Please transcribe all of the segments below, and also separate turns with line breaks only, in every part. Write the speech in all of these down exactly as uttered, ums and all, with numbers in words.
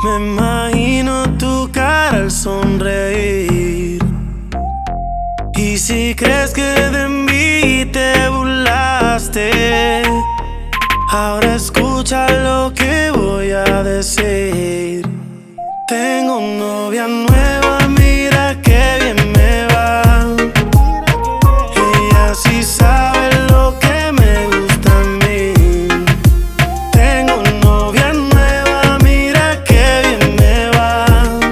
Me imagino tu cara al sonreír. Y si crees que de mí te burlaste, ahora escucha lo que voy a decir. Tengo novia nueva, mira que bien me va. Ella sí sabe lo que me gusta a mí. Tengo novia nueva, mira que bien me va.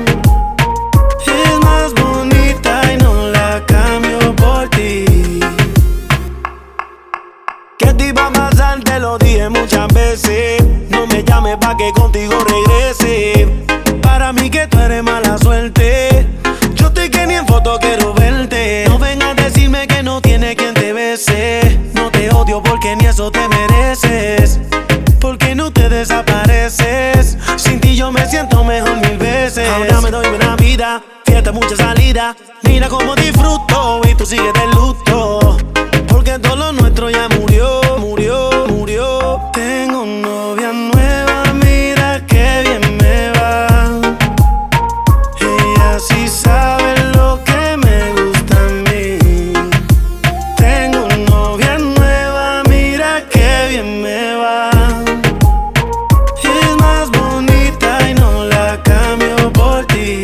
Es más bonita y no la cambio por ti. ¿Qué te iba a pasar? Te lo dije muchas veces. No me llames pa' que contigo regrese. Para mí que tú eres mala suerte. Yo estoy que ni en foto quiero verte. No vengas a decirme que no tiene quien te bese. No te odio porque ni eso te mereces. Porque no te desapareces. Sin ti yo me siento mejor mil veces. Ahora me doy una vida, fiesta, mucha salida. Mira cómo disfruto y tú sigues de luto. Porque todo lo nuestro ya murió, murió, murió. Tengo novia nueva, mira que bien me va. Ella sí sabe lo que me gusta a mí. Tengo novia nueva, mira que bien me va. Es más bonita y no la cambio por ti.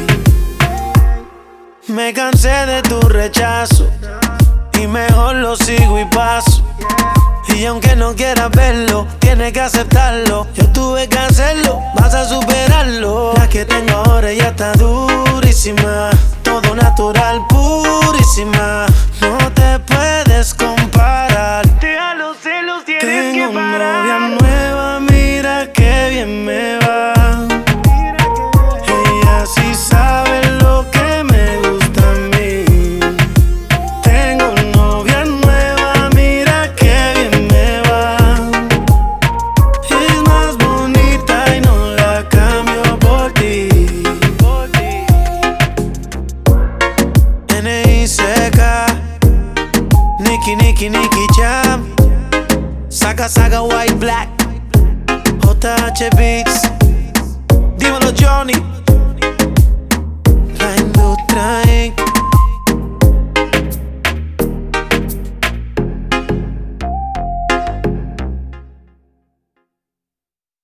Me cansé de tu rechazo y mejor lo sigo y paso. Y aunque no quieras verlo, tienes que aceptarlo. Yo tuve que hacerlo, vas a superarlo. La que tengo ahora ya está durísima. Todo natural, purísima. No te puedes comparar.
Deja los celos, tienes
Tengo
que parar.
novia nueva, mira que bien me va. Ella sí sabe lo que me gusta a mí. Tengo novia nueva, mira que bien me va. Es más bonita y no la cambio por ti. N I C K, Nicky, Nicky, Nicky Jam, Saga, Saga, White, Black, J H Beats. Dímelo Johnny. La industria Inc